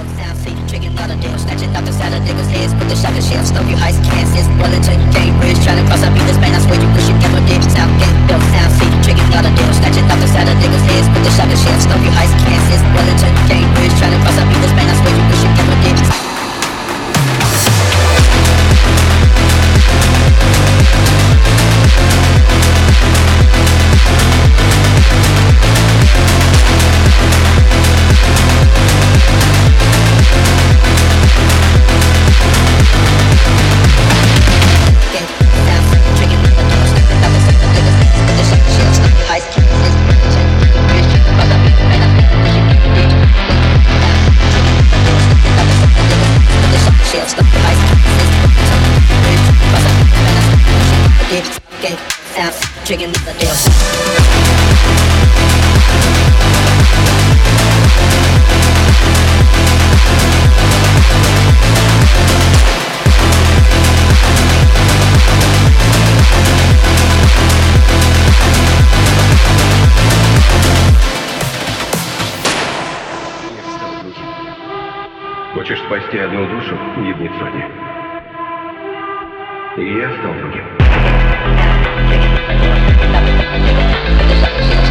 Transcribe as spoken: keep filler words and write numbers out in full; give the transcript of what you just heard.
sound, see, tricking out a deal, snatching out the side of niggas' heads, put the shotgun shell, stove you ice, Kansas, Wellington, Cambridge, trying to cross up this man, I swear you wish you never did. Sound, get, bill, sound, see, tricking out a deal, snatching out the side of niggas' heads, put the shotgun shell, stove you ice, Kansas, Wellington, Cambridge, trying to cross up this man, I swear you wish you never did. Chicken the deal. Хочешь спасти одну душу, ебни сотни. И я стал другим.